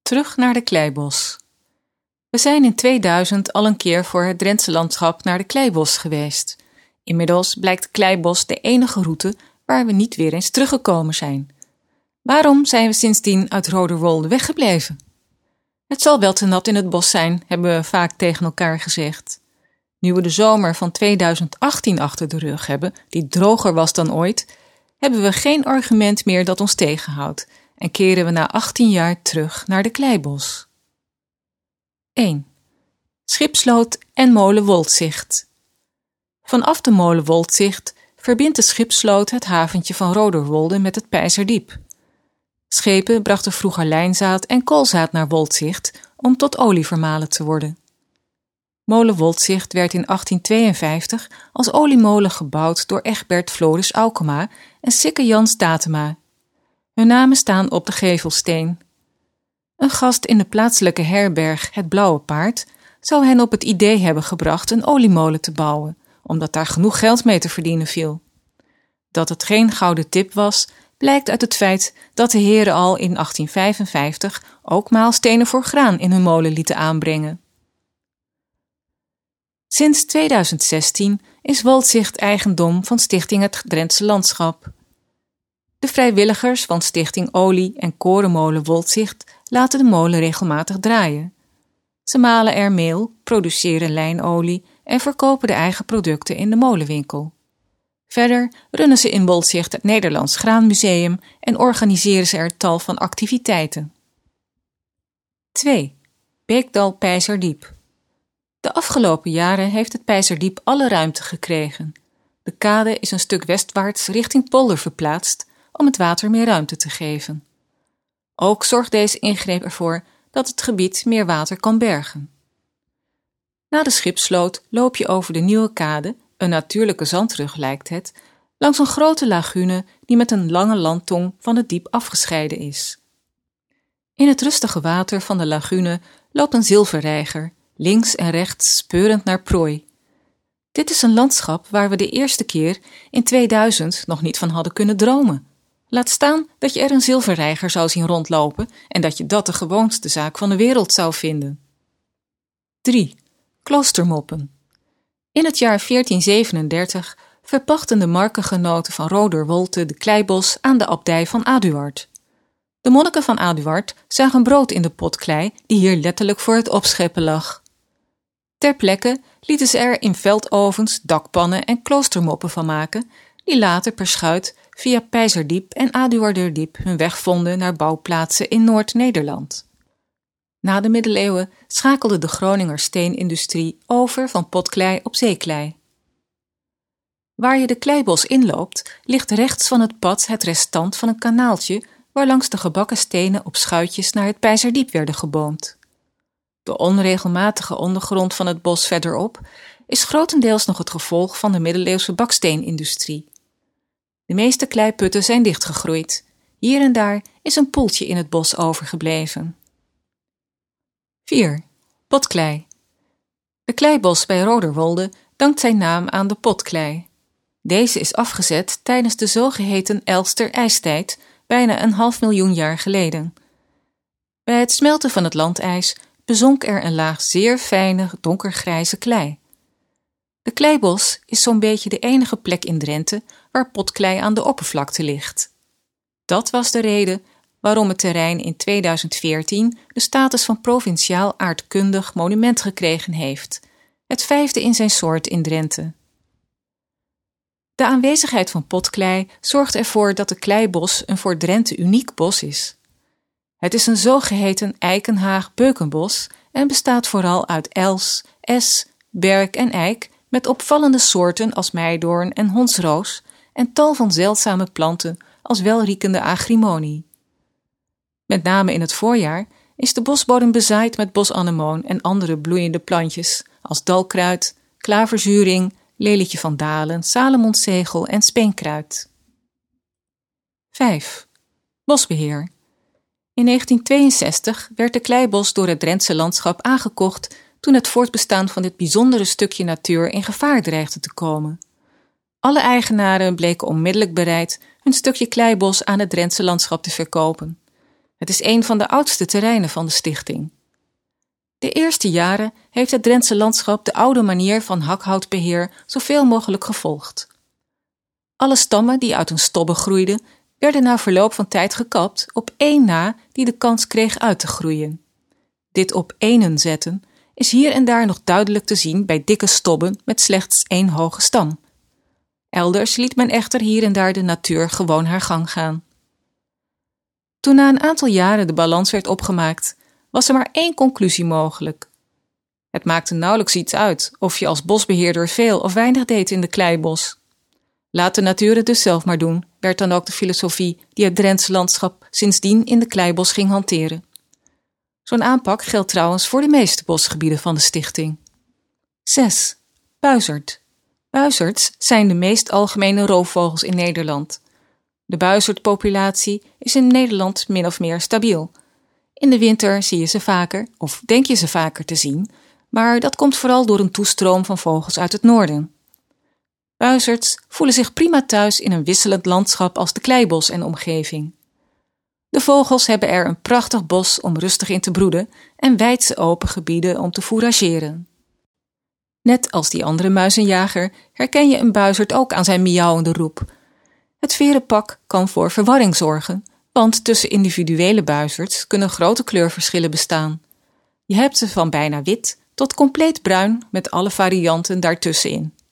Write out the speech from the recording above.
Terug naar de Kleibos. We zijn in 2000 al een keer voor het Drentse landschap naar de Kleibos geweest. Inmiddels blijkt de Kleibos de enige route waar we niet weer eens teruggekomen zijn. Waarom zijn we sindsdien uit Roderwolde weggebleven? Het zal wel te nat in het bos zijn, hebben we vaak tegen elkaar gezegd. Nu we de zomer van 2018 achter de rug hebben, die droger was dan ooit, hebben we geen argument meer dat ons tegenhoudt en keren we na 18 jaar terug naar de Kleibos. 1. Schipsloot en molen Woldzicht. Vanaf de molen Woldzicht verbindt de Schipsloot het haventje van Roderwolde met het Peizerdiep. Schepen brachten vroeger lijnzaad en koolzaad naar Woldzicht om tot olie vermalen te worden. Molen Woldzicht werd in 1852 als oliemolen gebouwd door Egbert Floris Aukema en Sikke Jans Datema. Hun namen staan op de gevelsteen. Een gast in de plaatselijke herberg Het Blauwe Paard zou hen op het idee hebben gebracht een oliemolen te bouwen, omdat daar genoeg geld mee te verdienen viel. Dat het geen gouden tip was, blijkt uit het feit dat de heren al in 1855 ook maalstenen voor graan in hun molen lieten aanbrengen. Sinds 2016 is Woldzicht eigendom van Stichting Het Drentse Landschap. De vrijwilligers van Stichting Olie- en Korenmolen Woldzicht laten de molen regelmatig draaien. Ze malen er meel, produceren lijnolie en verkopen de eigen producten in de molenwinkel. Verder runnen ze in Woldzicht het Nederlands Graanmuseum en organiseren ze er tal van activiteiten. 2. Beekdal Peizerdiep. De afgelopen jaren heeft het Peizerdiep alle ruimte gekregen. De kade is een stuk westwaarts richting Polder verplaatst om het water meer ruimte te geven. Ook zorgt deze ingreep ervoor dat het gebied meer water kan bergen. Na de Schipsloot loop je over de nieuwe kade, een natuurlijke zandrug lijkt het, langs een grote lagune die met een lange landtong van het diep afgescheiden is. In het rustige water van de lagune loopt een zilverreiger, links en rechts speurend naar prooi. Dit is een landschap waar we de eerste keer in 2000 nog niet van hadden kunnen dromen. Laat staan dat je er een zilverreiger zou zien rondlopen en dat je dat de gewoonste zaak van de wereld zou vinden. 3. Kloostermoppen. In het jaar 1437 verpachten de markengenoten van Roderwolde de Kleibos aan de abdij van Aduard. De monniken van Aduard zagen brood in de pot klei die hier letterlijk voor het opscheppen lag. Ter plekke lieten ze er in veldovens, dakpannen en kloostermoppen van maken, die later per schuit via Peizerdiep en Aduarderdiep hun weg vonden naar bouwplaatsen in Noord-Nederland. Na de middeleeuwen schakelde de Groninger steenindustrie over van potklei op zeeklei. Waar je de Kleibos inloopt, ligt rechts van het pad het restant van een kanaaltje waarlangs de gebakken stenen op schuitjes naar het Peizerdiep werden geboomd. De onregelmatige ondergrond van het bos verderop is grotendeels nog het gevolg van de middeleeuwse baksteenindustrie. De meeste kleiputten zijn dichtgegroeid. Hier en daar is een poeltje in het bos overgebleven. 4. Potklei. De Kleibos bij Roderwolde dankt zijn naam aan de potklei. Deze is afgezet tijdens de zogeheten Elster-ijstijd, bijna 500.000 jaar geleden. Bij het smelten van het landijs bezonk er een laag zeer fijne donkergrijze klei. De Kleibos is zo'n beetje de enige plek in Drenthe waar potklei aan de oppervlakte ligt. Dat was de reden waarom het terrein in 2014 de status van provinciaal aardkundig monument gekregen heeft, het 5e in zijn soort in Drenthe. De aanwezigheid van potklei zorgt ervoor dat de Kleibos een voor Drenthe uniek bos is. Het is een zogeheten eikenhaag-beukenbos en bestaat vooral uit els, es, berk en eik met opvallende soorten als meidoorn en hondsroos en tal van zeldzame planten als welriekende agrimonie. Met name in het voorjaar is de bosbodem bezaaid met bosanemoon en andere bloeiende plantjes als dalkruid, klaverzuring, lelietje van Dalen, Salomonszegel en speenkruid. 5. Bosbeheer. In 1962 werd de Kleibos door het Drentse landschap aangekocht toen het voortbestaan van dit bijzondere stukje natuur in gevaar dreigde te komen. Alle eigenaren bleken onmiddellijk bereid hun stukje Kleibos aan het Drentse landschap te verkopen. Het is een van de oudste terreinen van de stichting. De eerste jaren heeft het Drentse landschap de oude manier van hakhoutbeheer zoveel mogelijk gevolgd. Alle stammen die uit een stobbe groeiden, werden na verloop van tijd gekapt op één na die de kans kreeg uit te groeien. Dit op énen zetten is hier en daar nog duidelijk te zien bij dikke stobben met slechts één hoge stam. Elders liet men echter hier en daar de natuur gewoon haar gang gaan. Toen na een aantal jaren de balans werd opgemaakt, was er maar één conclusie mogelijk. Het maakte nauwelijks iets uit of je als bosbeheerder veel of weinig deed in de kleibos. Laat de natuur het dus zelf maar doen, werd dan ook de filosofie die het Drentse landschap sindsdien in de kleibos ging hanteren. Zo'n aanpak geldt trouwens voor de meeste bosgebieden van de stichting. 6. Buizerd. Buizerds zijn de meest algemene roofvogels in Nederland. De buizerdpopulatie is in Nederland min of meer stabiel. In de winter zie je ze vaker, of denk je ze vaker te zien, maar dat komt vooral door een toestroom van vogels uit het noorden. Buizerds voelen zich prima thuis in een wisselend landschap als de kleibos en omgeving. De vogels hebben er een prachtig bos om rustig in te broeden en wijdse open gebieden om te fourageren. Net als die andere muizenjager herken je een buizerd ook aan zijn miauwende roep. Het verenpak kan voor verwarring zorgen, want tussen individuele buizerds kunnen grote kleurverschillen bestaan. Je hebt ze van bijna wit tot compleet bruin met alle varianten daartussenin.